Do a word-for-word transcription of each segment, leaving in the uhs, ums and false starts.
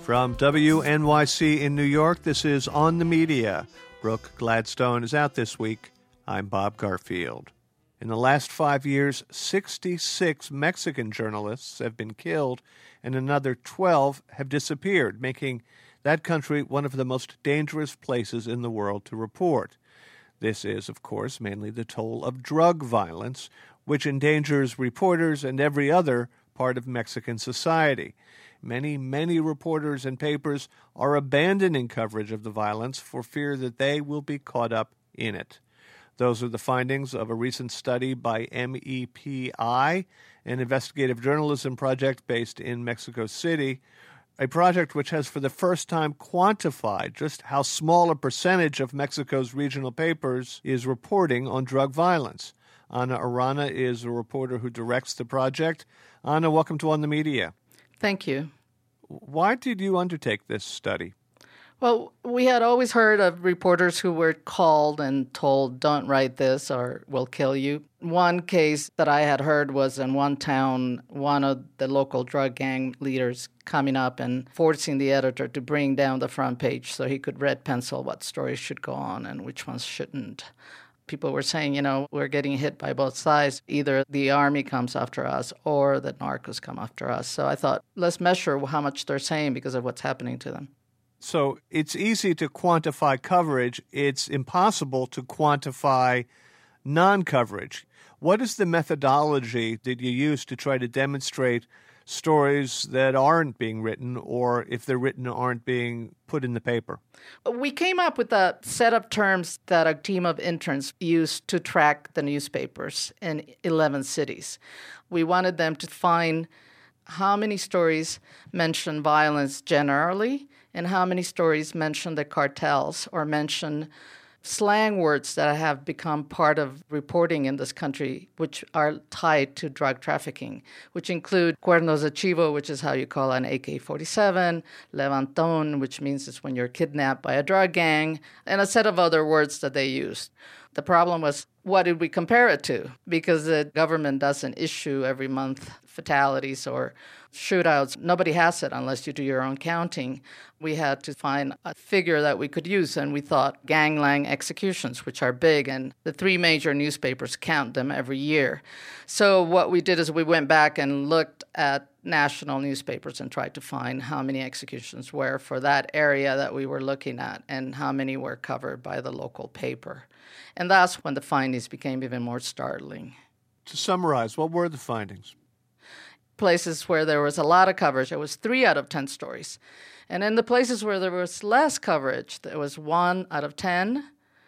From W N Y C in New York, this is On the Media. Brooke Gladstone is out this week. I'm Bob Garfield. In the last five years, sixty-six Mexican journalists have been killed and another twelve have disappeared, making that country one of the most dangerous places in the world to report. This is, of course, mainly the toll of drug violence, which endangers reporters and every other part of Mexican society. Many, many reporters and papers are abandoning coverage of the violence for fear that they will be caught up in it. Those are the findings of a recent study by M E P I, an investigative journalism project based in Mexico City, a project which has for the first time quantified just how small a percentage of Mexico's regional papers is reporting on drug violence. Ana Arana is a reporter who directs the project. Ana, welcome to On the Media. Thank you. Why did you undertake this study? Well, we had always heard of reporters who were called and told, don't write this or we'll kill you. One case that I had heard was in one town, one of the local drug gang leaders coming up and forcing the editor to bring down the front page so he could red pencil what stories should go on and which ones shouldn't. People were saying, you know, we're getting hit by both sides. Either the army comes after us or the narcos come after us. So I thought, let's measure how much they're saying because of what's happening to them. So it's easy to quantify coverage. It's impossible to quantify non-coverage. What is the methodology that you use to try to demonstrate stories that aren't being written, or if they're written, aren't being put in the paper? We came up with a set of terms that a team of interns used to track the newspapers in eleven cities. We wanted them to find how many stories mention violence generally and how many stories mention the cartels or mention slang words that have become part of reporting in this country, which are tied to drug trafficking, which include cuernos de chivo, which is how you call an A K forty-seven, levantón, which means it's when you're kidnapped by a drug gang, and a set of other words that they used. The problem was, what did we compare it to? Because the government doesn't issue every month fatalities or shootouts. Nobody has it unless you do your own counting. We had to find a figure that we could use, and we thought gangland executions, which are big, and the three major newspapers count them every year. So what we did is we went back and looked at national newspapers and tried to find how many executions were for that area that we were looking at and how many were covered by the local paper. And that's when the findings became even more startling. To summarize, what were the findings? Places where there was a lot of coverage, it was three out of ten stories. And in the places where there was less coverage, there was one out of ten.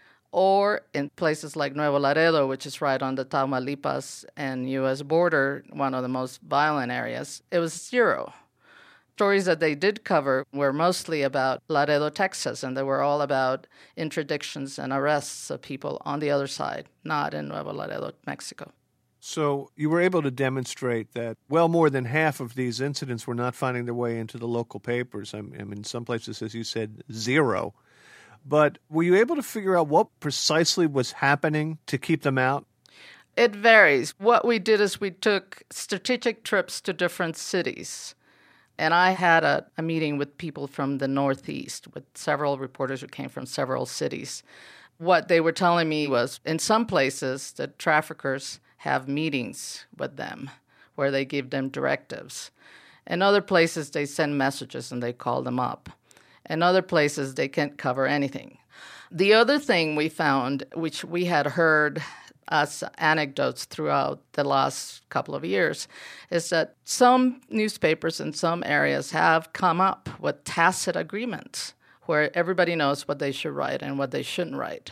Or in places like Nuevo Laredo, which is right on the Tamaulipas and U S border, one of the most violent areas, it was zero. Stories that they did cover were mostly about Laredo, Texas, and they were all about interdictions and arrests of people on the other side, not in Nuevo Laredo, Mexico. So you were able to demonstrate that well more than half of these incidents were not finding their way into the local papers. I mean, in some places, as you said, zero. But were you able to figure out what precisely was happening to keep them out? It varies. What we did is we took strategic trips to different cities. And I had a, a meeting with people from the Northeast, with several reporters who came from several cities. What they were telling me was, in some places, the traffickers have meetings with them where they give them directives. In other places, they send messages and they call them up. In other places, they can't cover anything. The other thing we found, which we had heard as anecdotes throughout the last couple of years, is that some newspapers in some areas have come up with tacit agreements where everybody knows what they should write and what they shouldn't write.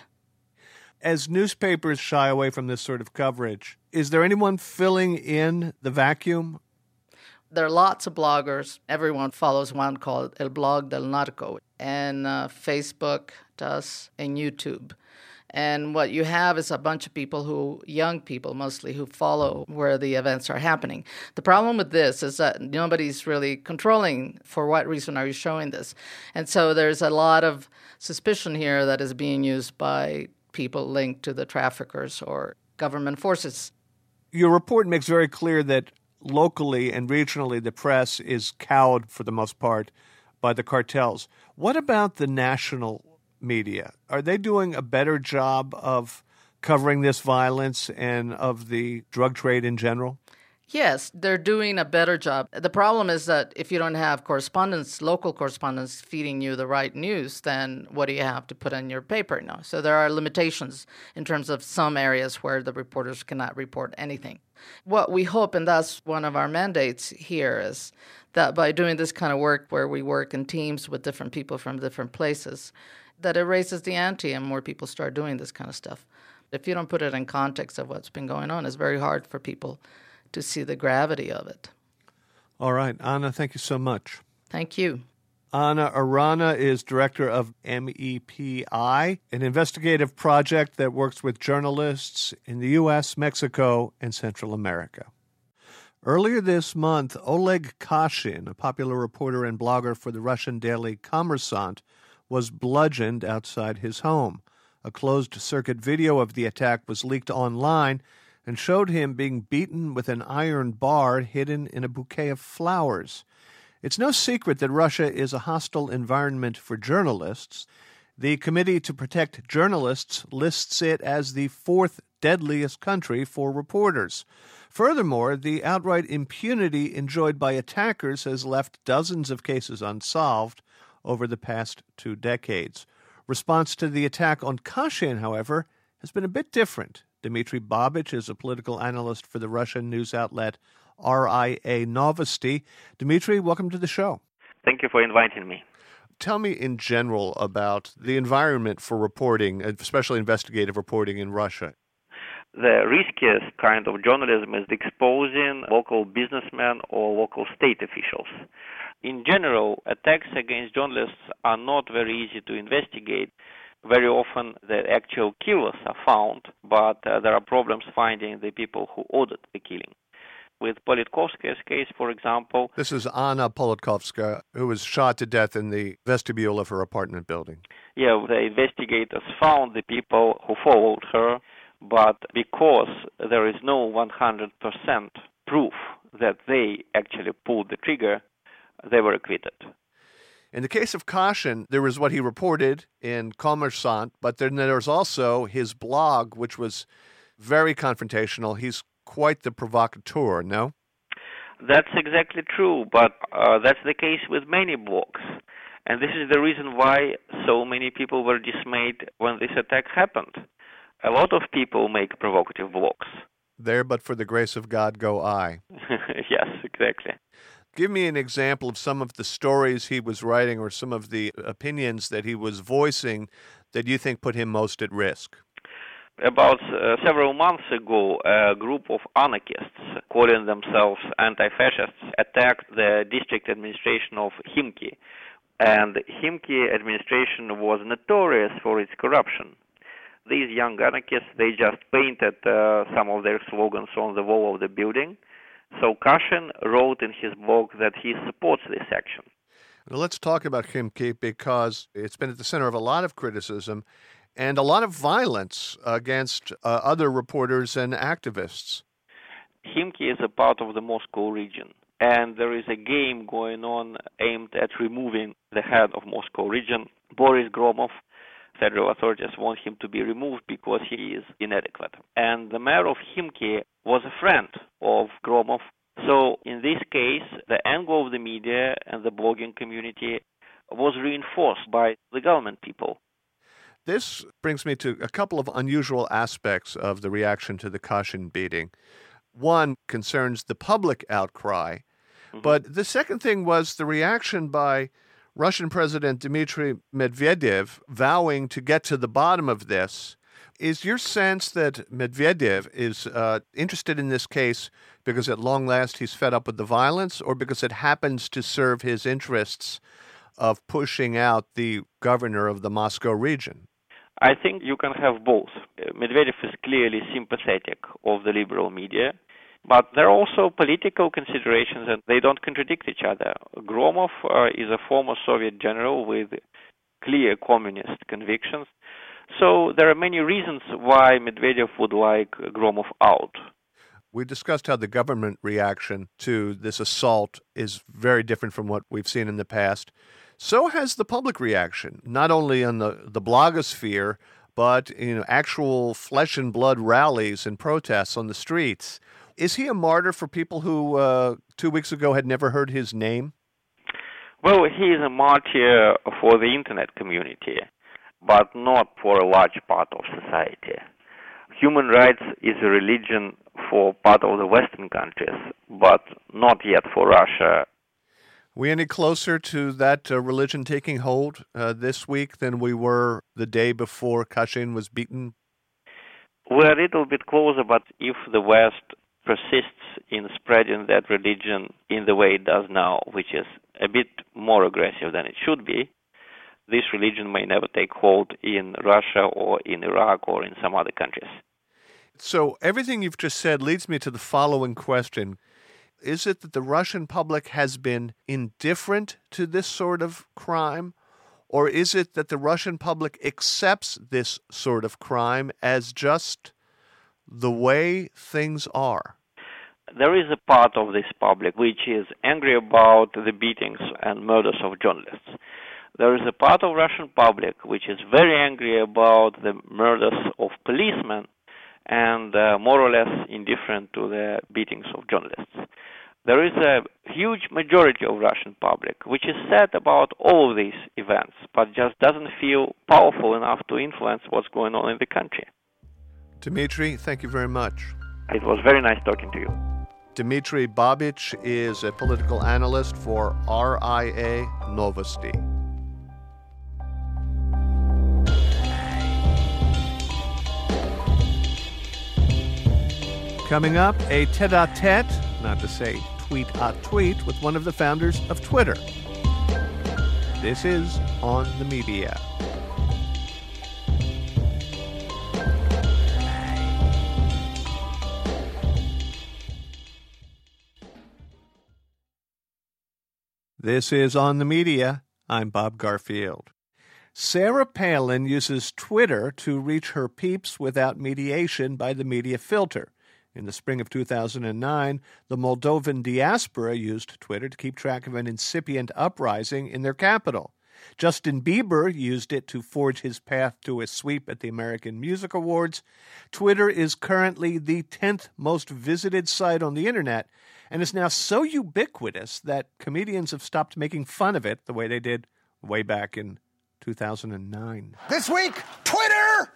As newspapers shy away from this sort of coverage, is there anyone filling in the vacuum? There are lots of bloggers. Everyone follows one called El Blog del Narco, and uh, Facebook does, and YouTube. And what you have is a bunch of people who, young people mostly, who follow where the events are happening. The problem with this is that nobody's really controlling for what reason are you showing this. And so there's a lot of suspicion here that is being used by people linked to the traffickers or government forces. Your report makes very clear that locally and regionally the press is cowed, for the most part, by the cartels. What about the national media? Are they doing a better job of covering this violence and of the drug trade in general? Yes, they're doing a better job. The problem is that if you don't have correspondents, local correspondents feeding you the right news, then what do you have to put in your paper now? So there are limitations in terms of some areas where the reporters cannot report anything. What we hope, and that's one of our mandates here, is that by doing this kind of work where we work in teams with different people from different places, that it raises the ante and more people start doing this kind of stuff. If you don't put it in context of what's been going on, it's very hard for people to see the gravity of it. All right. Anna, thank you so much. Thank you. Anna Arana is director of M E P I, an investigative project that works with journalists in the U S, Mexico, and Central America. Earlier this month, Oleg Kashin, a popular reporter and blogger for the Russian daily Kommersant, was bludgeoned outside his home. A closed-circuit video of the attack was leaked online and showed him being beaten with an iron bar hidden in a bouquet of flowers. It's no secret that Russia is a hostile environment for journalists. The Committee to Protect Journalists lists it as the fourth deadliest country for reporters. Furthermore, the outright impunity enjoyed by attackers has left dozens of cases unsolved over the past two decades. Response to the attack on Kashin, however, has been a bit different. Dmitry Babich is a political analyst for the Russian news outlet R I A Novosti. Dmitry, welcome to the show. Thank you for inviting me. Tell me in general about the environment for reporting, especially investigative reporting in Russia. The riskiest kind of journalism is exposing local businessmen or local state officials. In general, attacks against journalists are not very easy to investigate. Very often the actual killers are found, but uh, there are problems finding the people who ordered the killing. With Politkovskaya's case, for example... This is Anna Politkovskaya, who was shot to death in the vestibule of her apartment building. Yeah, the investigators found the people who followed her, but because there is no one hundred percent proof that they actually pulled the trigger, they were acquitted. In the case of Kashin, there was what he reported in Kommersant, but then there was also his blog, which was very confrontational. He's quite the provocateur, no? That's exactly true, but uh, that's the case with many blogs. And this is the reason why so many people were dismayed when this attack happened. A lot of people make provocative blogs. There, but for the grace of God, go I. Yes, exactly. Give me an example of some of the stories he was writing or some of the opinions that he was voicing that you think put him most at risk. About uh, several months ago, a group of anarchists, calling themselves anti-fascists, attacked the district administration of Khimki. And Khimki administration was notorious for its corruption. These young anarchists, they just painted uh, some of their slogans on the wall of the building. So Kashin wrote in his blog that he supports this action. Now let's talk about Khimki because it's been at the center of a lot of criticism and a lot of violence against uh, other reporters and activists. Khimki is a part of the Moscow region, and there is a game going on aimed at removing the head of Moscow region, Boris Gromov. Federal authorities want him to be removed because he is inadequate. And the mayor of Khimki was a friend of Gromov. So in this case, the angle of the media and the blogging community was reinforced by the government people. This brings me to a couple of unusual aspects of the reaction to the Kashin beating. One concerns the public outcry, mm-hmm. but the second thing was the reaction by Russian President Dmitry Medvedev vowing to get to the bottom of this. Is your sense that Medvedev is uh, interested in this case because at long last he's fed up with the violence, or because it happens to serve his interests of pushing out the governor of the Moscow region? I think you can have both. Medvedev is clearly sympathetic of the liberal media, but there are also political considerations, and they don't contradict each other. Gromov uh, is a former Soviet general with clear communist convictions. So there are many reasons why Medvedev would like Gromov out. We discussed how the government reaction to this assault is very different from what we've seen in the past. So has the public reaction, not only on the, the blogosphere, but you know, actual flesh and blood rallies and protests on the streets. Is he a martyr for people who uh, two weeks ago had never heard his name? Well, he is a martyr for the internet community, but not for a large part of society. Human rights is a religion for part of the Western countries, but not yet for Russia. We any closer to that uh, religion taking hold uh, this week than we were the day before Kashin was beaten? We're a little bit closer, but if the West persists in spreading that religion in the way it does now, which is a bit more aggressive than it should be, this religion may never take hold in Russia or in Iraq or in some other countries. So everything you've just said leads me to the following question. Is it that the Russian public has been indifferent to this sort of crime, or is it that the Russian public accepts this sort of crime as just the way things are? There is a part of this public which is angry about the beatings and murders of journalists. There is a part of Russian public which is very angry about the murders of policemen and uh, more or less indifferent to the beatings of journalists. There is a huge majority of Russian public which is sad about all of these events, but just doesn't feel powerful enough to influence what's going on in the country. Dmitry, thank you very much. It was very nice talking to you. Dmitry Babich is a political analyst for R I A Novosti. Coming up, a tete-a-tete, not to say tweet-a-tweet, with one of the founders of Twitter. This is On the Media. This is On the Media. I'm Bob Garfield. Sarah Palin uses Twitter to reach her peeps without mediation by the media filter. In the spring of two thousand nine, the Moldovan diaspora used Twitter to keep track of an incipient uprising in their capital. Justin Bieber used it to forge his path to a sweep at the American Music Awards. Twitter is currently the tenth most visited site on the internet and is now so ubiquitous that comedians have stopped making fun of it the way they did way back in two thousand nine. This week, Twitter!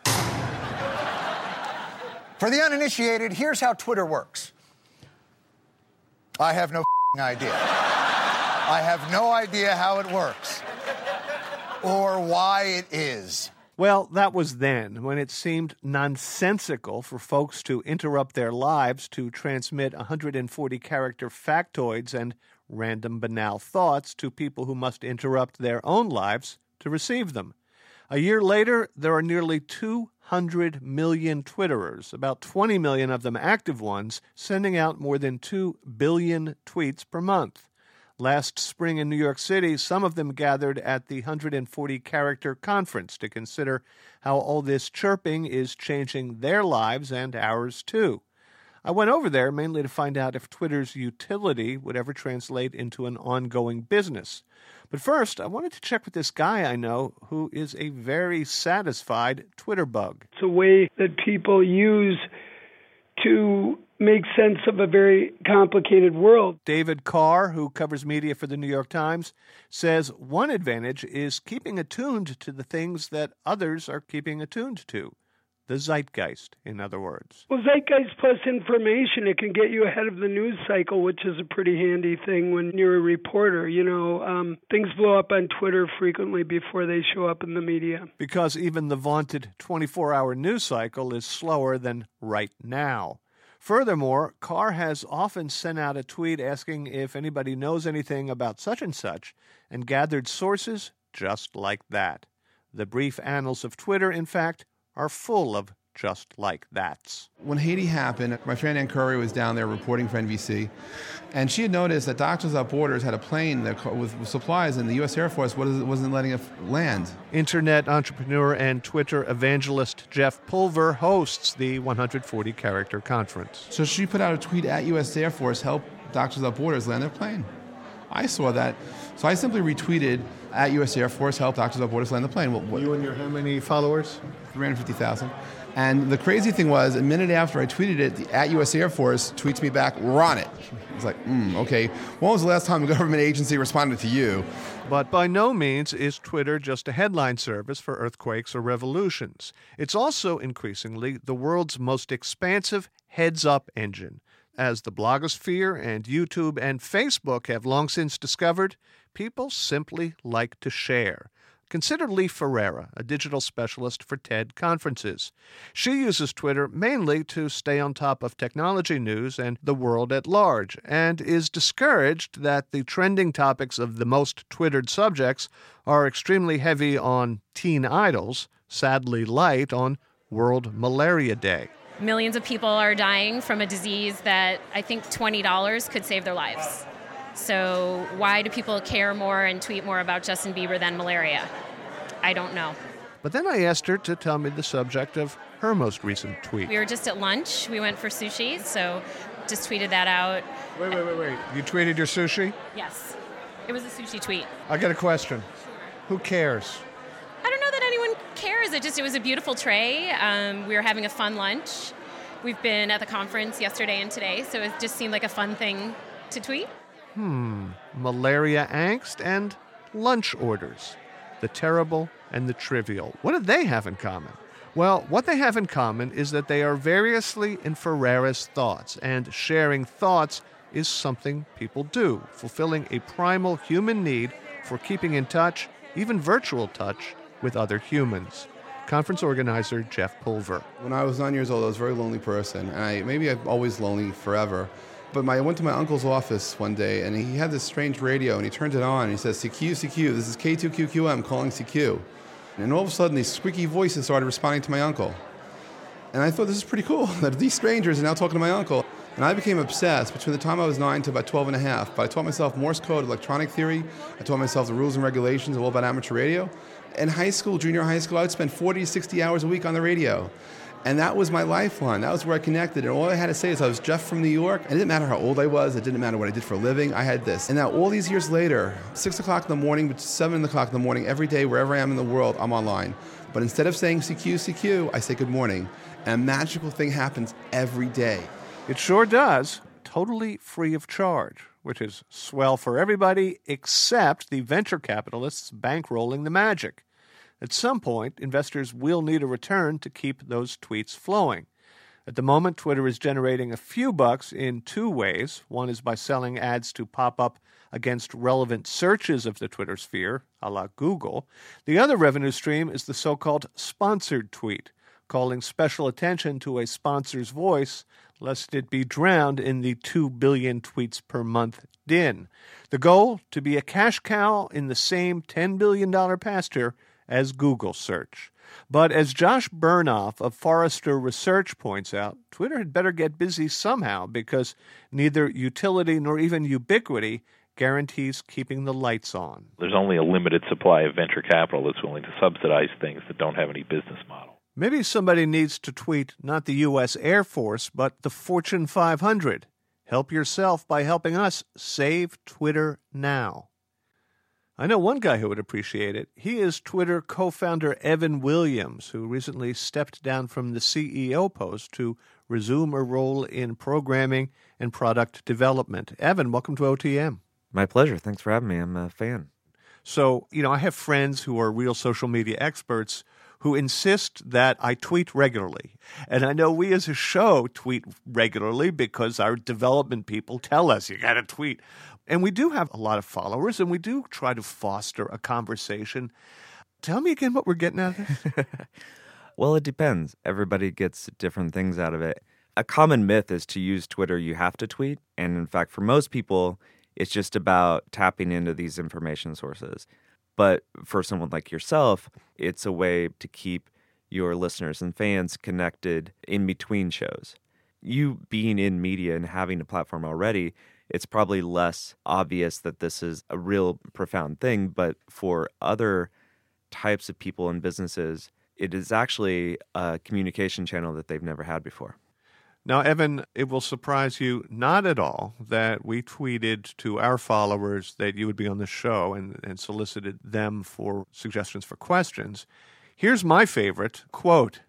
For the uninitiated, here's how Twitter works. I have no idea. I have no idea how it works or why it is. Well, that was then, when it seemed nonsensical for folks to interrupt their lives to transmit one hundred forty character factoids and random banal thoughts to people who must interrupt their own lives to receive them. A year later, there are nearly two hundred million Twitterers, about twenty million of them active ones, sending out more than two billion tweets per month. Last spring in New York City, some of them gathered at the one hundred forty character conference to consider how all this chirping is changing their lives and ours too. I went over there mainly to find out if Twitter's utility would ever translate into an ongoing business. But first, I wanted to check with this guy I know who is a very satisfied Twitter bug. It's a way that people use to make sense of a very complicated world. David Carr, who covers media for the New York Times, says one advantage is keeping attuned to the things that others are keeping attuned to. The zeitgeist, in other words. Well, zeitgeist plus information, it can get you ahead of the news cycle, which is a pretty handy thing when you're a reporter. You know, um, things blow up on Twitter frequently before they show up in the media. Because even the vaunted twenty-four hour news cycle is slower than right now. Furthermore, Carr has often sent out a tweet asking if anybody knows anything about such and such, and gathered sources just like that. The brief annals of Twitter, in fact, are full of just like that's. When Haiti happened, my friend Ann Curry was down there reporting for N B C, and she had noticed that Doctors Without Borders had a plane that, with, with supplies, and the U S Air Force wasn't letting it land. Internet entrepreneur and Twitter evangelist Jeff Pulver hosts the one hundred forty character conference. So she put out a tweet at U S Air Force, help Doctors Without Borders land their plane. I saw that, so I simply retweeted at U S Air Force, help Doctors Without Borders land the plane. Well, what, You and your how many followers? three hundred fifty thousand. And the crazy thing was, a minute after I tweeted it, the at U S Air Force tweets me back, we're on it. I was like, hmm, okay. When was the last time a government agency responded to you? But by no means is Twitter just a headline service for earthquakes or revolutions. It's also increasingly the world's most expansive heads-up engine. As the blogosphere and YouTube and Facebook have long since discovered, people simply like to share. Consider Lee Ferreira, a digital specialist for TED conferences. She uses Twitter mainly to stay on top of technology news and the world at large, and is discouraged that the trending topics of the most Twittered subjects are extremely heavy on teen idols, sadly light on World Malaria Day. Millions of people are dying from a disease that I think twenty dollars could save their lives. So why do people care more and tweet more about Justin Bieber than malaria? I don't know. But then I asked her to tell me the subject of her most recent tweet. We were just at lunch. We went for sushi, so just tweeted that out. Wait, wait, wait, wait. You tweeted your sushi? Yes. It was a sushi tweet. I got a question. Who cares? I don't know that anyone cares. It just, it was a beautiful tray. Um, we were having a fun lunch. We've been at the conference yesterday and today, so it just seemed like a fun thing to tweet. Hmm. Malaria angst and lunch orders. The terrible and the trivial. What do they have in common? Well, what they have in common is that they are variously in Ferreira's thoughts, and sharing thoughts is something people do, fulfilling a primal human need for keeping in touch, even virtual touch, with other humans. Conference organizer Jeff Pulver. When I was nine years old, I was a very lonely person, and I, maybe I'm always lonely forever. But my, I went to my uncle's office one day, and he had this strange radio, and he turned it on, and he says, C Q, C Q, this is K two Q Q M calling C Q. And all of a sudden, these squeaky voices started responding to my uncle. And I thought, this is pretty cool, that these strangers are now talking to my uncle. And I became obsessed between the time I was nine to about twelve and a half. But I taught myself Morse code, electronic theory. I taught myself the rules and regulations of all about amateur radio. In high school, junior high school, I would spend forty to sixty hours a week on the radio. And that was my lifeline. That was where I connected. And all I had to say is I was Jeff from New York. And it didn't matter how old I was. It didn't matter what I did for a living. I had this. And now all these years later, six o'clock in the morning, seven o'clock in the morning, every day, wherever I am in the world, I'm online. But instead of saying C Q, C Q, I say good morning. And a magical thing happens every day. It sure does. Totally free of charge, which is swell for everybody except the venture capitalists bankrolling the magic. At some point, investors will need a return to keep those tweets flowing. At the moment, Twitter is generating a few bucks in two ways. One is by selling ads to pop up against relevant searches of the Twitter sphere, a la Google. The other revenue stream is the so-called sponsored tweet, calling special attention to a sponsor's voice, lest it be drowned in the two billion tweets per month din. The goal, to be a cash cow in the same ten billion dollars pasture as Google search. But as Josh Burnoff of Forrester Research points out, Twitter had better get busy somehow because neither utility nor even ubiquity guarantees keeping the lights on. There's only a limited supply of venture capital that's willing to subsidize things that don't have any business model. Maybe somebody needs to tweet not the U S Air Force, but the Fortune five hundred. Help yourself by helping us save Twitter now. I know one guy who would appreciate it. He is Twitter co-founder Evan Williams, who recently stepped down from the C E O post to resume a role in programming and product development. Evan, welcome to O T M. My pleasure. Thanks for having me. I'm a fan. So, you know, I have friends who are real social media experts who insist that I tweet regularly. And I know we as a show tweet regularly because our development people tell us you got to tweet. And we do have a lot of followers, and we do try to foster a conversation. Tell me again what we're getting out of this. Well, it depends. Everybody gets different things out of it. A common myth is to use Twitter, you have to tweet. And in fact, for most people, it's just about tapping into these information sources. But for someone like yourself, it's a way to keep your listeners and fans connected in between shows. You being in media and having a platform already, it's probably less obvious that this is a real profound thing. But for other types of people and businesses, it is actually a communication channel that they've never had before. Now, Evan, it will surprise you not at all that we tweeted to our followers that you would be on the show and, and solicited them for suggestions for questions. Here's my favorite quote.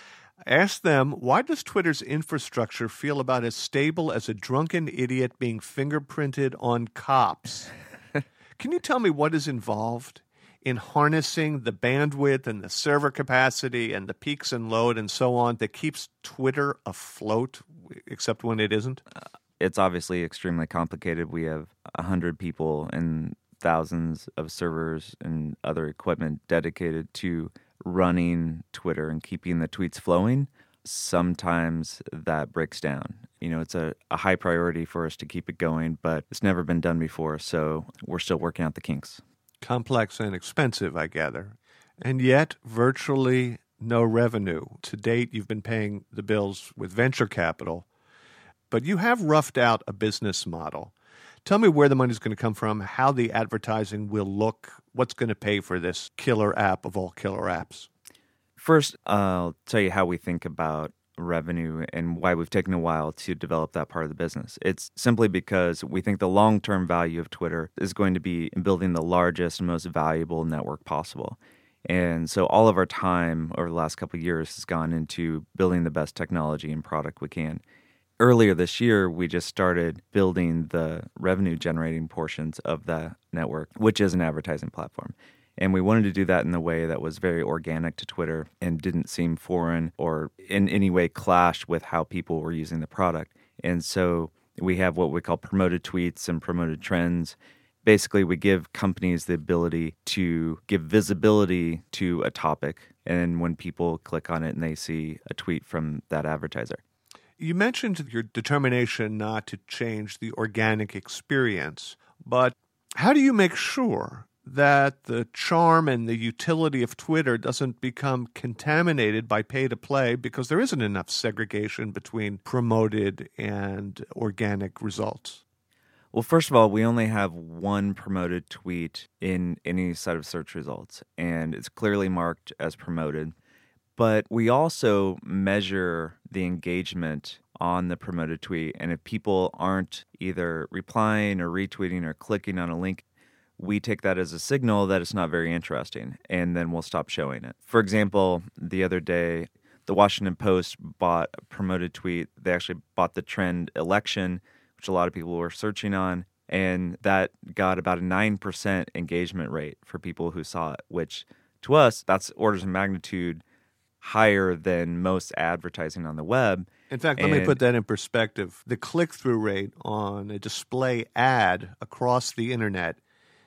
Ask them, why does Twitter's infrastructure feel about as stable as a drunken idiot being fingerprinted on cops? Can you tell me what is involved in harnessing the bandwidth and the server capacity and the peaks and load and so on that keeps Twitter afloat, except when it isn't? Uh, it's obviously extremely complicated. We have one hundred people and thousands of servers and other equipment dedicated to running Twitter and keeping the tweets flowing. Sometimes that breaks down. You know, it's a, a high priority for us to keep it going, but it's never been done before, so we're still working out the kinks. Complex and expensive, I gather. And yet, virtually no revenue. To date, you've been paying the bills with venture capital, but you have roughed out a business model. Tell me where the money's going to come from, how the advertising will look, what's going to pay for this killer app of all killer apps. First, I'll tell you how we think about revenue and why we've taken a while to develop that part of the business. It's simply because we think the long-term value of Twitter is going to be in building the largest and most valuable network possible. And so all of our time over the last couple of years has gone into building the best technology and product we can. Earlier this year, we just started building the revenue-generating portions of the network, which is an advertising platform. And we wanted to do that in a way that was very organic to Twitter and didn't seem foreign or in any way clash with how people were using the product. And so we have what we call promoted tweets and promoted trends. Basically, we give companies the ability to give visibility to a topic, and when people click on it and they see a tweet from that advertiser. You mentioned your determination not to change the organic experience, but how do you make sure that the charm and the utility of Twitter doesn't become contaminated by pay-to-play because there isn't enough segregation between promoted and organic results? Well, first of all, we only have one promoted tweet in any set of search results, and it's clearly marked as promoted. But we also measure the engagement on the promoted tweet, and if people aren't either replying or retweeting or clicking on a link, we take that as a signal that it's not very interesting, and then we'll stop showing it. For example, the other day, the Washington Post bought a promoted tweet. They actually bought the trend election, which a lot of people were searching on, and that got about a nine percent engagement rate for people who saw it, which to us, that's orders of magnitude higher than most advertising on the web. In fact, let and, me put that in perspective. The click-through rate on a display ad across the internet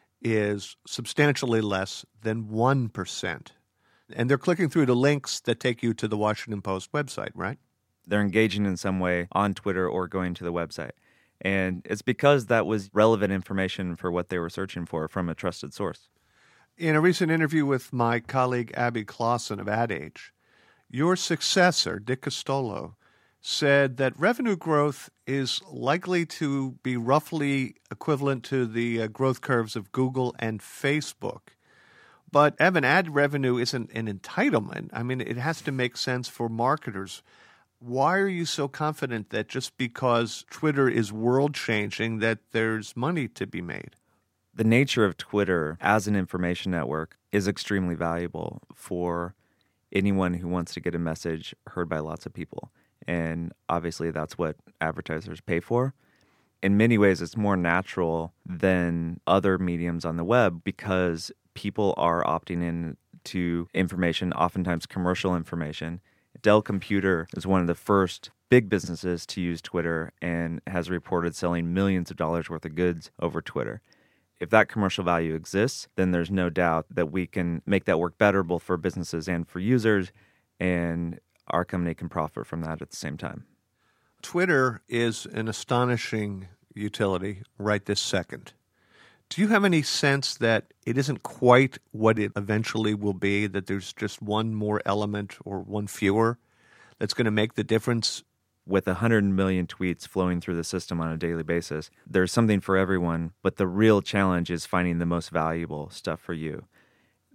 is substantially less than one percent. And they're clicking through the links that take you to the Washington Post website, right? They're engaging in some way on Twitter or going to the website. And it's because that was relevant information for what they were searching for from a trusted source. In a recent interview with my colleague Abby Clausen of Ad Age, your successor, Dick Costolo, said that revenue growth is likely to be roughly equivalent to the uh, growth curves of Google and Facebook. But, Evan, ad revenue isn't an entitlement. I mean, it has to make sense for marketers. Why are you so confident that just because Twitter is world-changing that there's money to be made? The nature of Twitter as an information network is extremely valuable for anyone who wants to get a message heard by lots of people. And obviously that's what advertisers pay for. In many ways, it's more natural than other mediums on the web because people are opting in to information, oftentimes commercial information. Dell Computer is one of the first big businesses to use Twitter and has reported selling millions of dollars worth of goods over Twitter. If that commercial value exists, then there's no doubt that we can make that work better both for businesses and for users, and our company can profit from that at the same time. Twitter is an astonishing utility right this second. Do you have any sense that it isn't quite what it eventually will be, that there's just one more element or one fewer that's going to make the difference? With one hundred million tweets flowing through the system on a daily basis, there's something for everyone, but the real challenge is finding the most valuable stuff for you.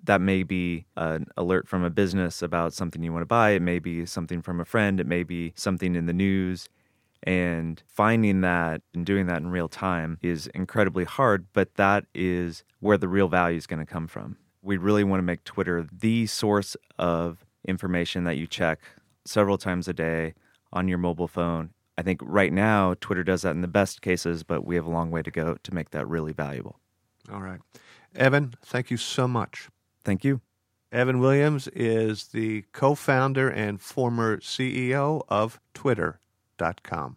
That may be an alert from a business about something you want to buy. It may be something from a friend. It may be something in the news. And finding that and doing that in real time is incredibly hard, but that is where the real value is going to come from. We really want to make Twitter the source of information that you check several times a day on your mobile phone. I think right now, Twitter does that in the best cases, but we have a long way to go to make that really valuable. All right. Evan, thank you so much. Thank you. Evan Williams is the co-founder and former C E O of Twitter dot com.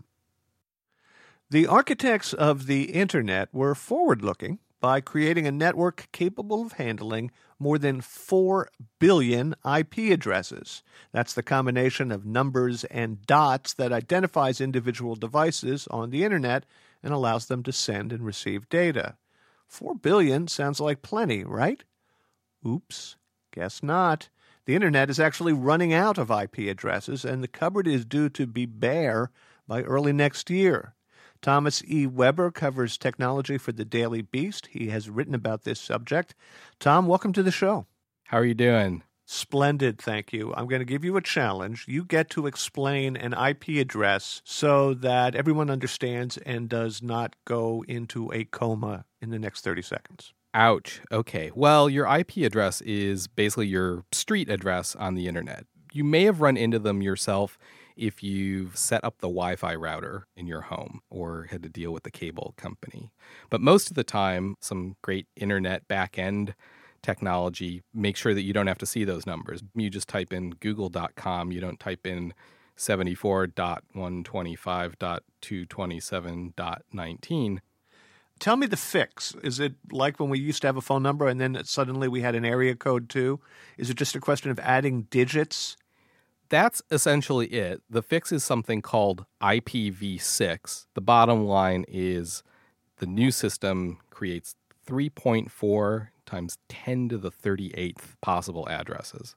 The architects of the Internet were forward-looking by creating a network capable of handling more than four billion I P addresses. That's the combination of numbers and dots that identifies individual devices on the Internet and allows them to send and receive data. four billion sounds like plenty, right? Oops, guess not. The Internet is actually running out of I P addresses, and the cupboard is due to be bare by early next year. Thomas E. Weber covers technology for the Daily Beast. He has written about this subject. Tom, welcome to the show. How are you doing? Splendid, thank you. I'm going to give you a challenge. You get to explain an I P address so that everyone understands and does not go into a coma in the next thirty seconds. Ouch. Okay. Well, your I P address is basically your street address on the Internet. You may have run into them yourself if you've set up the Wi-Fi router in your home or had to deal with the cable company. But most of the time, some great Internet back-end technology makes sure that you don't have to see those numbers. You just type in google dot com. You don't type in seventy-four dot one twenty-five dot two twenty-seven dot nineteen. Tell me the fix. Is it like when we used to have a phone number and then suddenly we had an area code too? Is it just a question of adding digits? That's essentially it. The fix is something called I P v six. The bottom line is the new system creates three point four times ten to the thirty-eighth possible addresses.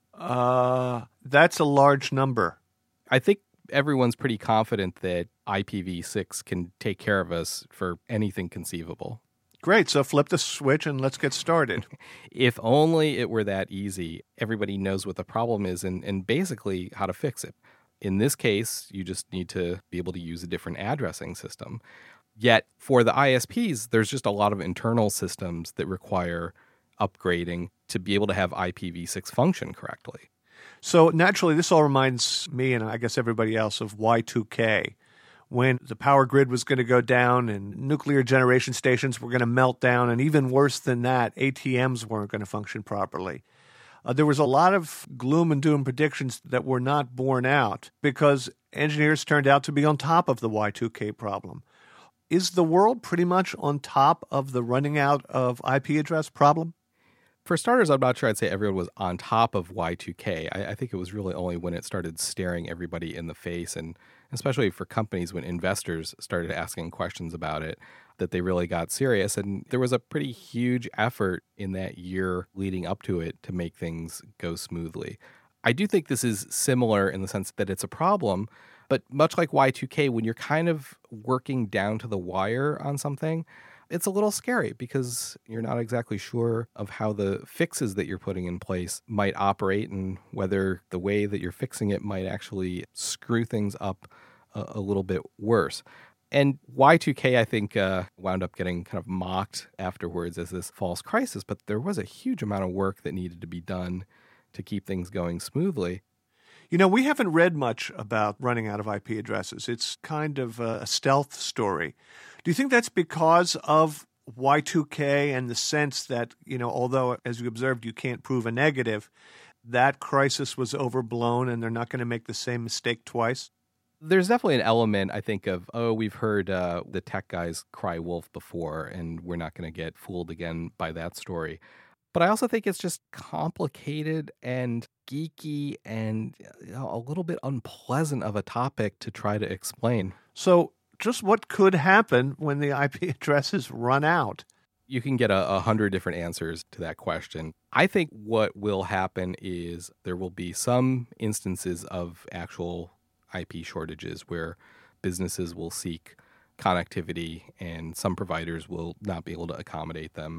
Uh, that's a large number. I think everyone's pretty confident that I P v six can take care of us for anything conceivable. Great. So flip the switch and let's get started. If only it were that easy. Everybody knows what the problem is and, and basically how to fix it. In this case, you just need to be able to use a different addressing system. Yet for the I S Ps, there's just a lot of internal systems that require upgrading to be able to have I P v six function correctly. So naturally, this all reminds me, and I guess everybody else, of Y two K, when the power grid was going to go down and nuclear generation stations were going to melt down, and even worse than that, A T Ms weren't going to function properly. Uh, there was a lot of gloom and doom predictions that were not borne out because engineers turned out to be on top of the Y two K problem. Is the world pretty much on top of the running out of I P address problem? For starters, I'm not sure I'd say everyone was on top of Y two K. I, I think it was really only when it started staring everybody in the face, and especially for companies when investors started asking questions about it, that they really got serious. And there was a pretty huge effort in that year leading up to it to make things go smoothly. I do think this is similar in the sense that it's a problem, but much like Y two K, when you're kind of working down to the wire on something, it's a little scary because you're not exactly sure of how the fixes that you're putting in place might operate and whether the way that you're fixing it might actually screw things up a, a little bit worse. And Y two K, I think, uh, wound up getting kind of mocked afterwards as this false crisis, but there was a huge amount of work that needed to be done to keep things going smoothly. You know, we haven't read much about running out of I P addresses. It's kind of a stealth story. Do you think that's because of Y two K and the sense that, you know, although, as you observed, you can't prove a negative, that crisis was overblown and they're not going to make the same mistake twice? There's definitely an element, I think, of, oh, we've heard uh, the tech guys cry wolf before, and we're not going to get fooled again by that story. But I also think it's just complicated and geeky and, you know, a little bit unpleasant of a topic to try to explain. So just what could happen when the I P addresses run out? You can get a, a hundred different answers to that question. I think what will happen is there will be some instances of actual I P shortages where businesses will seek connectivity and some providers will not be able to accommodate them.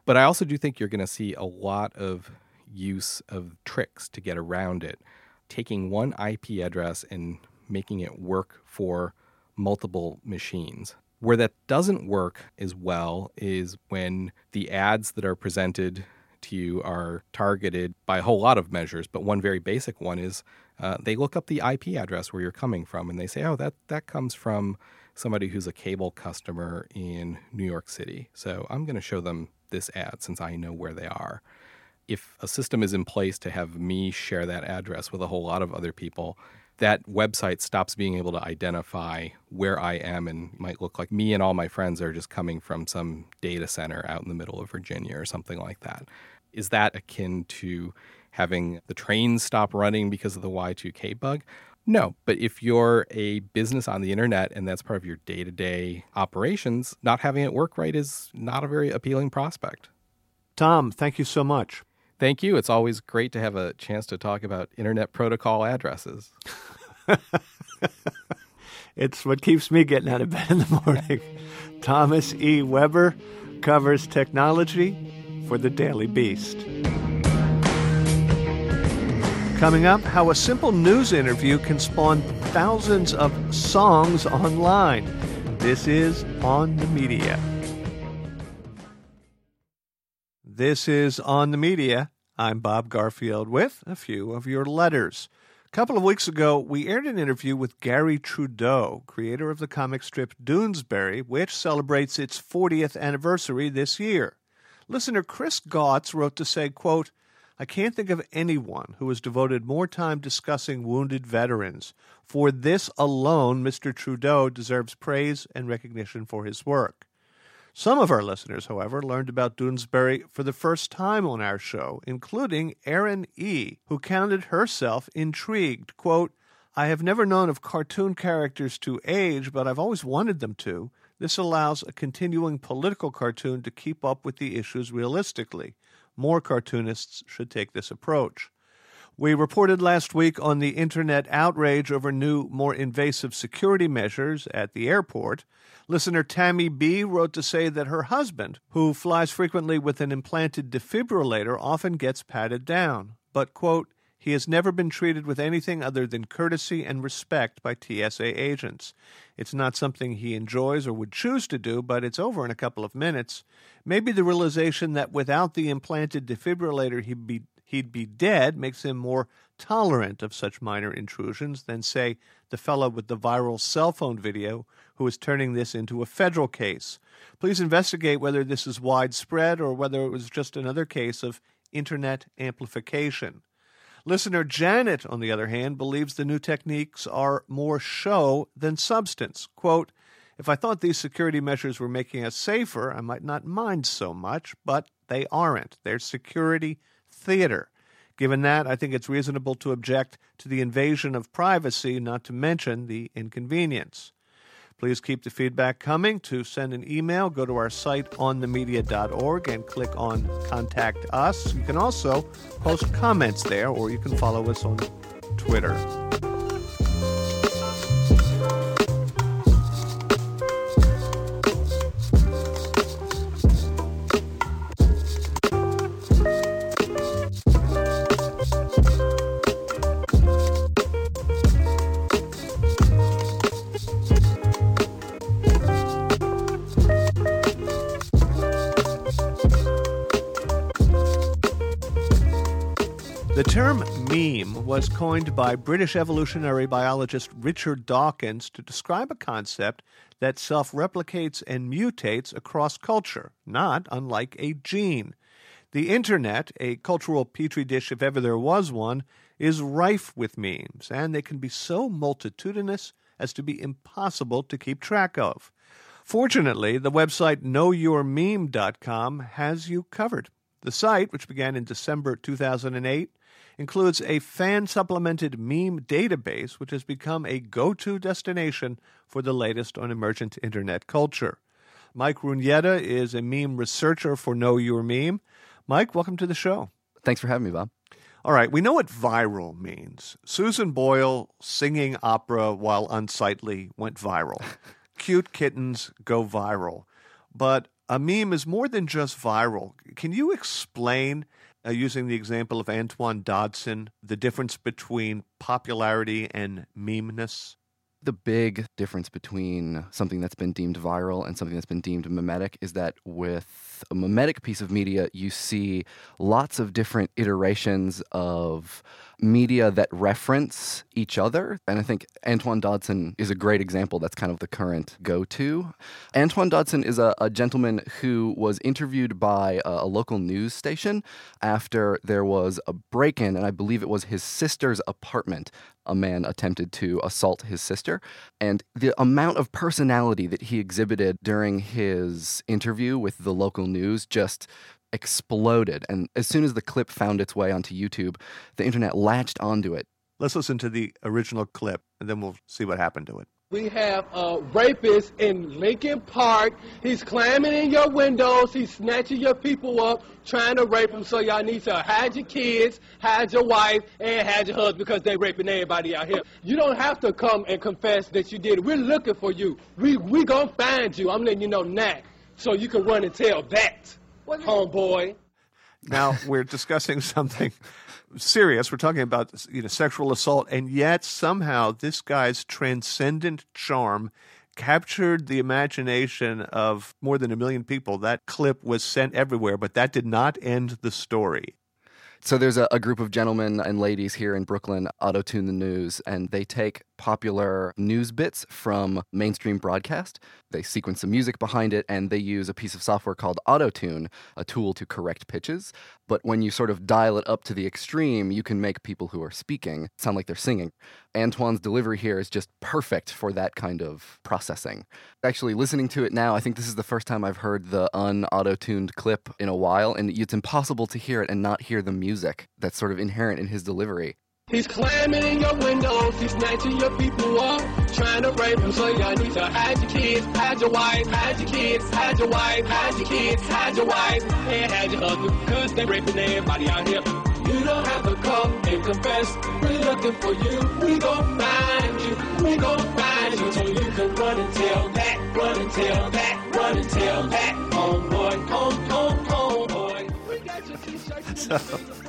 But I also do think you're going to see a lot of use of tricks to get around it, taking one I P address and making it work for multiple machines. Where that doesn't work as well is when the ads that are presented to you are targeted by a whole lot of measures, but one very basic one is uh, they look up the I P address where you're coming from, and they say, oh, that, that comes from somebody who's a cable customer in New York City. So I'm going to show them this ad since I know where they are. If a system is in place to have me share that address with a whole lot of other people, that website stops being able to identify where I am and might look like me and all my friends are just coming from some data center out in the middle of Virginia or something like that. Is that akin to having the trains stop running because of the Y two K bug? No, but if you're a business on the internet and that's part of your day-to-day operations, not having it work right is not a very appealing prospect. Tom, thank you so much. Thank you. It's always great to have a chance to talk about internet protocol addresses. It's what keeps me getting out of bed in the morning. Thomas E. Weber covers technology for the Daily Beast. Coming up, how a simple news interview can spawn thousands of songs online. This is On the Media. This is On the Media. I'm Bob Garfield with a few of your letters. A couple of weeks ago, we aired an interview with Gary Trudeau, creator of the comic strip Doonesbury, which celebrates its fortieth anniversary this year. Listener Chris Gautz wrote to say, quote, I can't think of anyone who has devoted more time discussing wounded veterans. For this alone, Mister Trudeau deserves praise and recognition for his work. Some of our listeners, however, learned about Doonesbury for the first time on our show, including Erin E., who counted herself intrigued. Quote, I have never known of cartoon characters to age, but I've always wanted them to. This allows a continuing political cartoon to keep up with the issues realistically. More cartoonists should take this approach. We reported last week on the internet outrage over new, more invasive security measures at the airport. Listener Tammy B. wrote to say that her husband, who flies frequently with an implanted defibrillator, often gets patted down. But, quote, he has never been treated with anything other than courtesy and respect by T S A agents. It's not something he enjoys or would choose to do, but it's over in a couple of minutes. Maybe the realization that without the implanted defibrillator he'd be he'd be dead makes him more tolerant of such minor intrusions than, say, the fellow with the viral cell phone video who is turning this into a federal case. Please investigate whether this is widespread or whether it was just another case of internet amplification. Listener Janet, on the other hand, believes the new techniques are more show than substance. Quote, if I thought these security measures were making us safer, I might not mind so much, but they aren't. They're security theater. Given that, I think it's reasonable to object to the invasion of privacy, not to mention the inconvenience. Please keep the feedback coming. To send an email, go to our site on the media dot org and click on Contact Us. You can also post comments there, or you can follow us on Twitter. The term meme was coined by British evolutionary biologist Richard Dawkins to describe a concept that self-replicates and mutates across culture, not unlike a gene. The Internet, a cultural petri dish if ever there was one, is rife with memes, and they can be so multitudinous as to be impossible to keep track of. Fortunately, the website know your meme dot com has you covered. The site, which began in December two thousand eight, includes a fan-supplemented meme database which has become a go-to destination for the latest on emergent internet culture. Mike Rugnetta is a meme researcher for Know Your Meme. Mike, welcome to the show. Thanks for having me, Bob. All right, we know what viral means. Susan Boyle singing opera while unsightly went viral. Cute kittens go viral. But a meme is more than just viral. Can you explain, uh, using the example of Antoine Dodson, the difference between popularity and memeness? The big difference between something that's been deemed viral and something that's been deemed mimetic is that with a mimetic piece of media, you see lots of different iterations of media that reference each other. And I think Antoine Dodson is a great example. That's kind of the current go-to. Antoine Dodson is a, a gentleman who was interviewed by a, a local news station after there was a break-in, and I believe it was his sister's apartment. A man attempted to assault his sister. And the amount of personality that he exhibited during his interview with the local news just exploded. And as soon as the clip found its way onto YouTube, the internet latched onto it. Let's listen to the original clip, and then we'll see what happened to it. We have a rapist in Lincoln Park. He's climbing in your windows. He's snatching your people up, trying to rape them. So y'all need to hide your kids, hide your wife, and hide your husband because they raping everybody out here. You don't have to come and confess that you did it. We're looking for you. We we gonna find you. I'm letting you know now, so you can run and tell that, homeboy. Now we're discussing something serious. We're talking about, you know, sexual assault, and yet somehow this guy's transcendent charm captured the imagination of more than a million people. That clip was sent everywhere, but that did not end the story. So there's a, a group of gentlemen and ladies here in Brooklyn, Auto-Tune the News, and they take popular news bits from mainstream broadcast. They sequence some music behind it, and they use a piece of software called Auto-Tune, a tool to correct pitches. But when you sort of dial it up to the extreme, you can make people who are speaking sound like they're singing. Antoine's delivery here is just perfect for that kind of processing. Actually, listening to it now, I think this is the first time I've heard the un-auto-tuned clip in a while, and it's impossible to hear it and not hear the music that's sort of inherent in his delivery. He's climbing in your windows, he's snatching your people up, trying to rape them, so y'all need to hide your kids, hide your wife, hide your kids, hide your wife, hide your kids, hide your wife, and hide your husband, because they raping everybody out here. You don't have to come and confess, we're looking for you, we gon' find you, we gon' find you, so you can run and tell that, run and tell that, run and tell that, homeboy, home, home, homeboy. We got your t-shirt. So,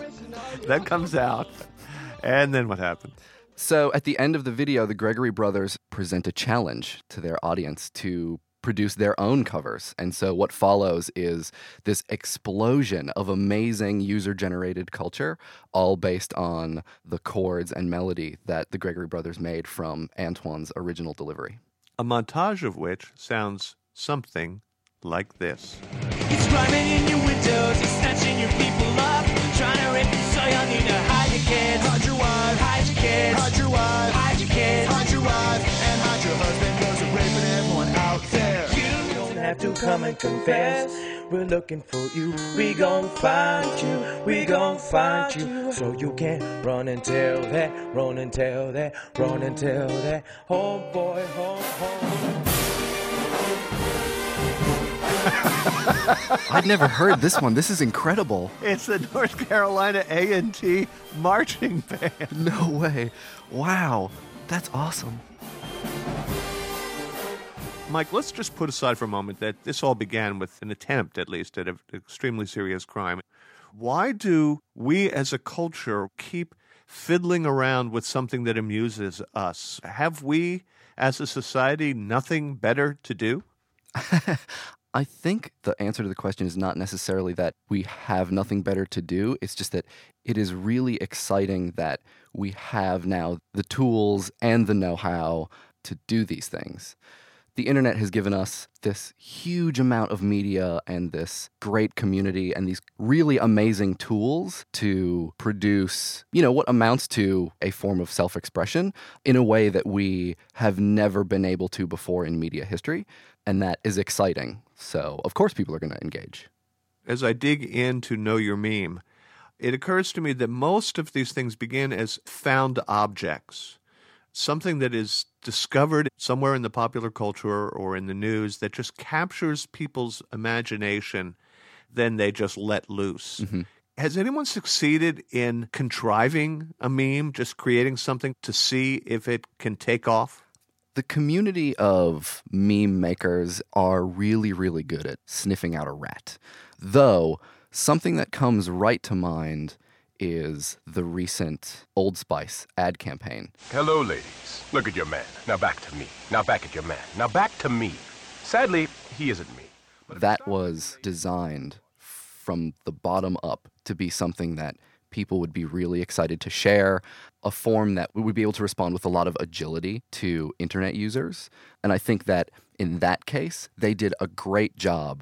that comes out. And then what happened? So at the end of the video, the Gregory brothers present a challenge to their audience to produce their own covers. And so what follows is this explosion of amazing user-generated culture, all based on the chords and melody that the Gregory brothers made from Antoine's original delivery. A montage of which sounds something like this. He's climbing in your windows, he's snatching your people up, trying to rape you, so y'all need to hide your kids, hide your wife, hide your kids, hide your wife, hide your kids, hide your wife, and hide your husband, cause they're raping everyone out there. You don't have to come and confess, we're looking for you, we gon' find you, we gon' find you, so you can run and tell that, run and tell that, run and tell that, home boy, home, home. I'd never heard this one. This is incredible. It's the North Carolina A and T Marching Band. No way. Wow. That's awesome. Mike, let's just put aside for a moment that this all began with an attempt, at least, at an extremely serious crime. Why do we as a culture keep fiddling around with something that amuses us? Have we, as a society, nothing better to do? I think the answer to the question is not necessarily that we have nothing better to do. It's just that it is really exciting that we have now the tools and the know-how to do these things. The internet has given us this huge amount of media and this great community and these really amazing tools to produce, you know, what amounts to a form of self-expression in a way that we have never been able to before in media history. And that is exciting. So, of course, people are going to engage. As I dig in to know your meme, it occurs to me that most of these things begin as found objects. Something that is discovered somewhere in the popular culture or in the news that just captures people's imagination, then they just let loose. Mm-hmm. Has anyone succeeded in contriving a meme, just creating something to see if it can take off? The community of meme makers are really, really good at sniffing out a rat. Though, something that comes right to mind is the recent Old Spice ad campaign. Hello, ladies. Look at your man. Now back to me. Now back at your man. Now back to me. Sadly, he isn't me. That was designed from the bottom up to be something that people would be really excited to share, a form that would be able to respond with a lot of agility to internet users. And I think that in that case, they did a great job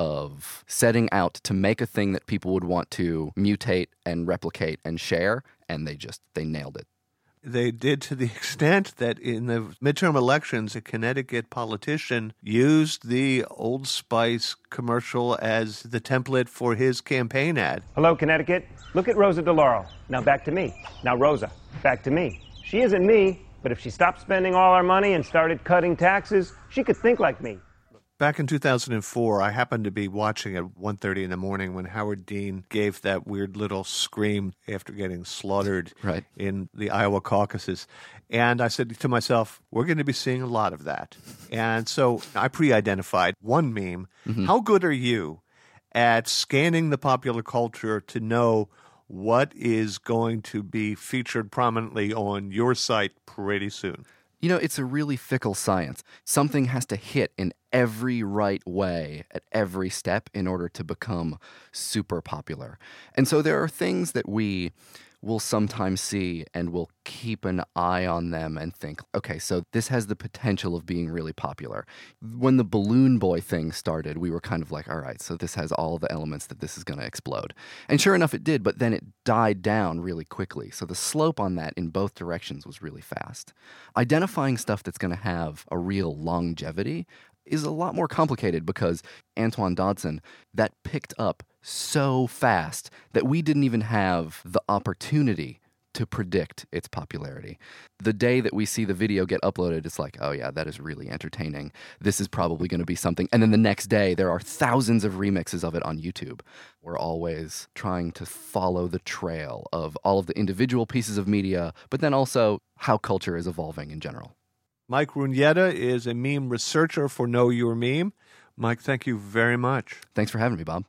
of setting out to make a thing that people would want to mutate and replicate and share, and they just, they nailed it. They did to the extent that in the midterm elections, a Connecticut politician used the Old Spice commercial as the template for his campaign ad. Hello, Connecticut. Look at Rosa DeLauro. Now back to me. Now Rosa, back to me. She isn't me, but if she stopped spending all our money and started cutting taxes, she could think like me. Back in two thousand four, I happened to be watching at one thirty in the morning when Howard Dean gave that weird little scream after getting slaughtered right. in the Iowa caucuses. And I said to myself, we're going to be seeing a lot of that. And so I pre-identified one meme. Mm-hmm. How good are you at scanning the popular culture to know what is going to be featured prominently on your site pretty soon? You know, it's a really fickle science. Something has to hit in every right way at every step in order to become super popular. And so there are things that we will sometimes see and we'll keep an eye on them and think, okay, so this has the potential of being really popular. When the Balloon Boy thing started, we were kind of like, all right, so this has all the elements that this is going to explode. And sure enough, it did, but then it died down really quickly. So the slope on that in both directions was really fast. Identifying stuff that's going to have a real longevity is a lot more complicated because Antoine Dodson, that picked up so fast that we didn't even have the opportunity to predict its popularity. The day that we see the video get uploaded, it's like, oh yeah, that is really entertaining. This is probably going to be something. And then the next day, there are thousands of remixes of it on YouTube. We're always trying to follow the trail of all of the individual pieces of media, but then also how culture is evolving in general. Mike Rugnetta is a meme researcher for Know Your Meme. Mike, thank you very much. Thanks for having me, Bob.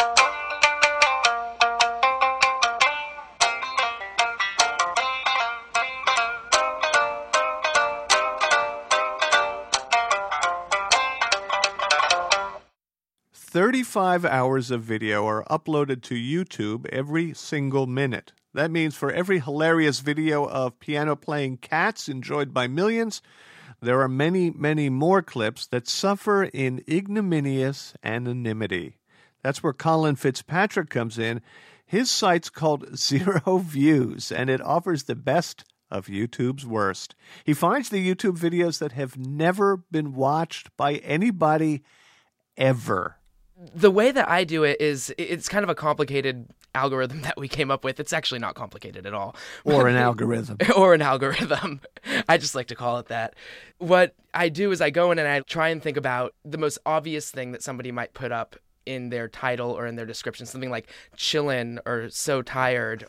thirty-five hours of video are uploaded to YouTube every single minute. That means for every hilarious video of piano-playing cats enjoyed by millions, there are many, many more clips that suffer in ignominious anonymity. That's where Colin Fitzpatrick comes in. His site's called Zero Views, and it offers the best of YouTube's worst. He finds the YouTube videos that have never been watched by anybody ever. The way that I do it is it's kind of a complicated algorithm that we came up with. It's actually not complicated at all. Or an algorithm. Or an algorithm. I just like to call it that. What I do is I go in and I try and think about the most obvious thing that somebody might put up in their title or in their description, something like chillin' or so tired.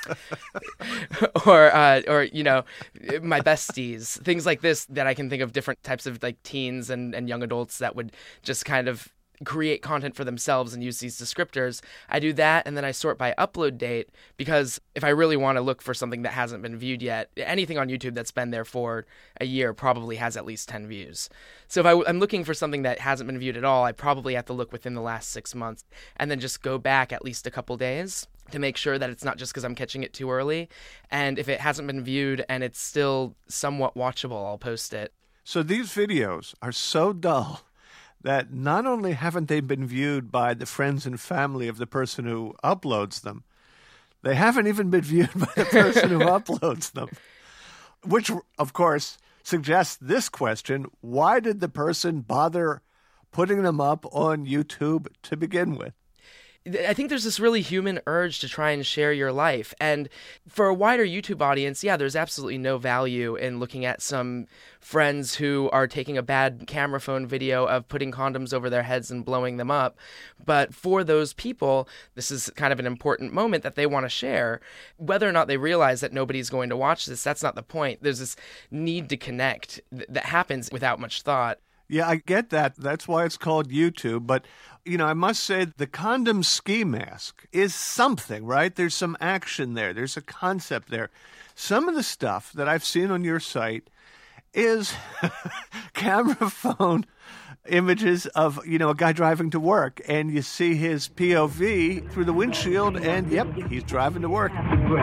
or uh, or you know, my besties, things like this that I can think of different types of like teens and, and young adults that would just kind of create content for themselves and use these descriptors. I do that, and then I sort by upload date, because if I really want to look for something that hasn't been viewed yet, anything on YouTube that's been there for a year probably has at least ten views. So if I, I'm looking for something that hasn't been viewed at all, I probably have to look within the last six months and then just go back at least a couple days to make sure that it's not just because I'm catching it too early. And if it hasn't been viewed and it's still somewhat watchable, I'll post it. So these videos are so dull that not only haven't they been viewed by the friends and family of the person who uploads them, they haven't even been viewed by the person who uploads them. Which, of course, suggests this question: why did the person bother putting them up on YouTube to begin with? I think there's this really human urge to try and share your life. And for a wider YouTube audience, yeah, there's absolutely no value in looking at some friends who are taking a bad camera phone video of putting condoms over their heads and blowing them up. But for those people, this is kind of an important moment that they want to share. Whether or not they realize that nobody's going to watch this, that's not the point. There's this need to connect th- that happens without much thought. Yeah, I get that. That's why it's called YouTube. But, you know, I must say the condom ski mask is something, right? There's some action there. There's a concept there. Some of the stuff that I've seen on your site is camera phone images of, you know, a guy driving to work, and you see his P O V through the windshield, and, yep, he's driving to work.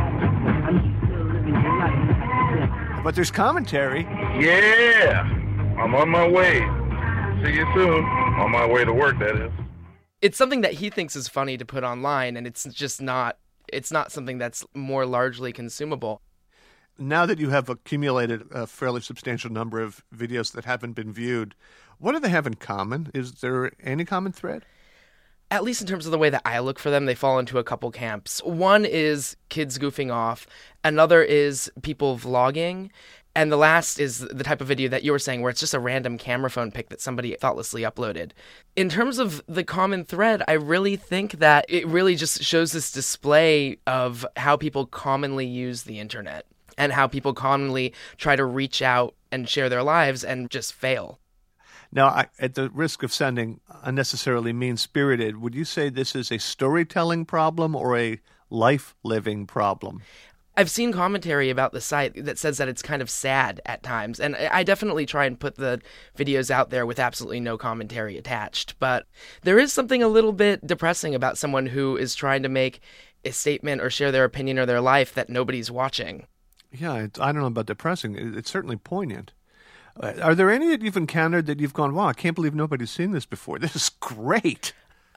But there's commentary. Yeah, I'm on my way. See you soon. On my way to work, that is. It's something that he thinks is funny to put online, and it's just not, it's not something that's more largely consumable. Now that you have accumulated a fairly substantial number of videos that haven't been viewed, what do they have in common? Is there any common thread? At least in terms of the way that I look for them, they fall into a couple camps. One is kids goofing off. Another is people vlogging. And the last is the type of video that you were saying where it's just a random camera phone pic that somebody thoughtlessly uploaded. In terms of the common thread, I really think that it really just shows this display of how people commonly use the internet and how people commonly try to reach out and share their lives and just fail. Now, I, at the risk of sounding unnecessarily mean-spirited, would you say this is a storytelling problem or a life-living problem? I've seen commentary about the site that says that it's kind of sad at times, and I definitely try and put the videos out there with absolutely no commentary attached. But there is something a little bit depressing about someone who is trying to make a statement or share their opinion or their life that nobody's watching. Yeah, it's, I don't know about depressing. It's certainly poignant. Uh, are there any that you've encountered that you've gone, wow, I can't believe nobody's seen this before. This is great.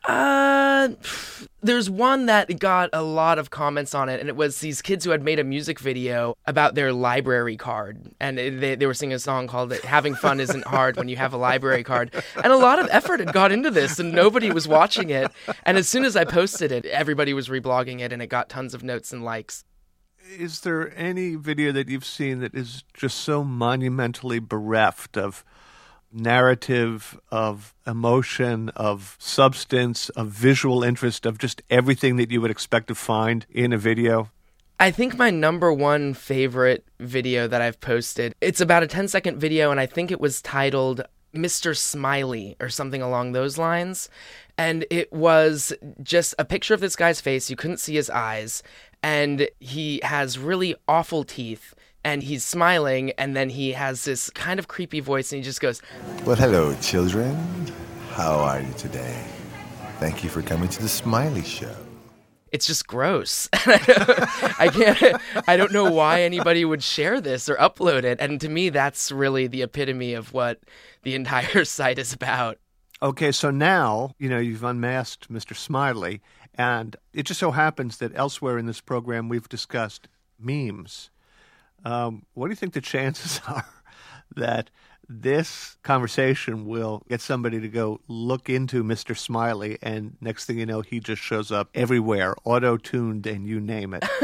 Uh, there's one that got a lot of comments on it, and it was these kids who had made a music video about their library card, and it, they, they were singing a song called Having Fun Isn't Hard When You Have a Library Card, and a lot of effort had got into this, and nobody was watching it, and as soon as I posted it, everybody was reblogging it, and it got tons of notes and likes. Is there any video that you've seen that is just so monumentally bereft of narrative, of emotion, of substance, of visual interest, of just everything that you would expect to find in a video? I think my number one favorite video that I've posted, it's about a ten-second video, and I think it was titled Mister Smiley or something along those lines. And it was just a picture of this guy's face. You couldn't see his eyes, and he has really awful teeth. And he's smiling, and then he has this kind of creepy voice, and he just goes, "Well, hello, children. How are you today? Thank you for coming to the Smiley Show." It's just gross. I can't, I don't know why anybody would share this or upload it. And to me, that's really the epitome of what the entire site is about. Okay, so now, you know, you've unmasked Mister Smiley, and it just so happens that elsewhere in this program we've discussed memes. Um, what do you think the chances are that this conversation will get somebody to go look into Mister Smiley, and next thing you know, he just shows up everywhere, auto-tuned, and you name it?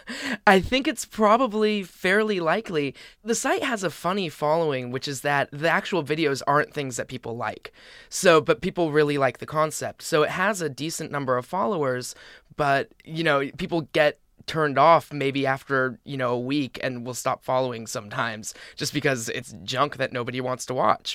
I think it's probably fairly likely. The site has a funny following, which is that the actual videos aren't things that people like. So, but people really like the concept. So it has a decent number of followers, but, you know, people get turned off maybe after, you know, a week and will stop following sometimes just because it's junk that nobody wants to watch.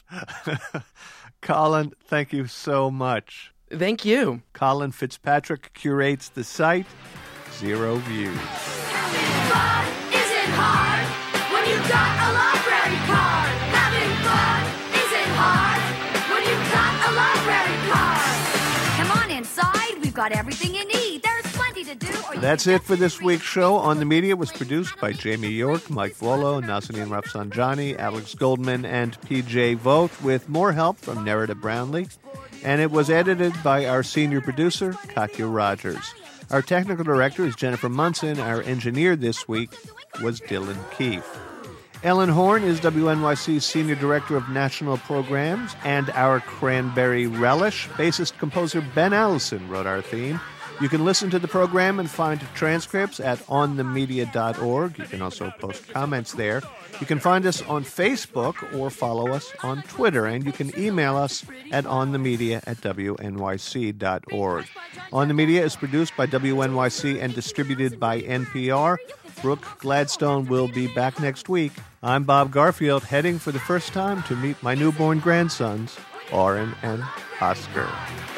Colin, thank you so much. Thank you. Colin Fitzpatrick curates the site. Zero views. Having fun isn't hard when you got a library card. Having fun isn't hard when you got a library card. Come on inside, we've got everything you need. There's plenty to do. That's it for this week's show. On the Media was produced by Jamie York, Mike Volo, Nazanin Rafsanjani, Alex Goldman, and P J Vogt, with more help from Nerida Brownlee. And it was edited by our senior producer, Katya Rogers. Our technical director is Jennifer Munson. Our engineer this week was Dylan Keefe. Ellen Horn is W N Y C's Senior Director of National Programs, and our Cranberry Relish. Bassist-composer Ben Allison wrote our theme. You can listen to the program and find transcripts at on the media dot org. You can also post comments there. You can find us on Facebook or follow us on Twitter, and you can email us at onthemedia at w n y c dot org. On the Media is produced by W N Y C and distributed by N P R. Brooke Gladstone will be back next week. I'm Bob Garfield, heading for the first time to meet my newborn grandsons, Oren and Oscar.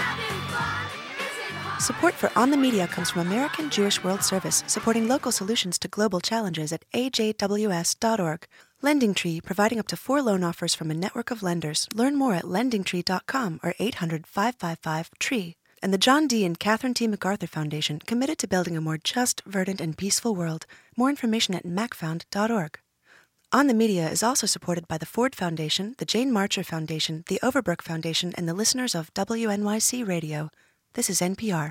Support for On the Media comes from American Jewish World Service, supporting local solutions to global challenges at a j w s dot org. Lending Tree, providing up to four loan offers from a network of lenders. Learn more at lending tree dot com or eight hundred, five five five, T R E E. And the John D. and Catherine T. MacArthur Foundation, committed to building a more just, verdant, and peaceful world. More information at mac found dot org. On the Media is also supported by the Ford Foundation, the Jane Marcher Foundation, the Overbrook Foundation, and the listeners of W N Y C Radio. This is N P R.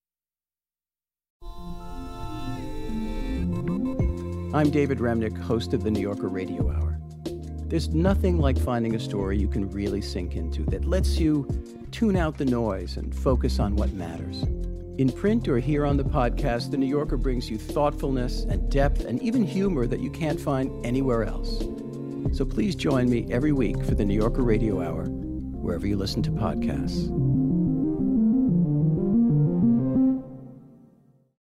I'm David Remnick, host of the New Yorker Radio Hour. There's nothing like finding a story you can really sink into that lets you tune out the noise and focus on what matters. In print or here on the podcast, The New Yorker brings you thoughtfulness and depth and even humor that you can't find anywhere else. So please join me every week for the New Yorker Radio Hour, wherever you listen to podcasts.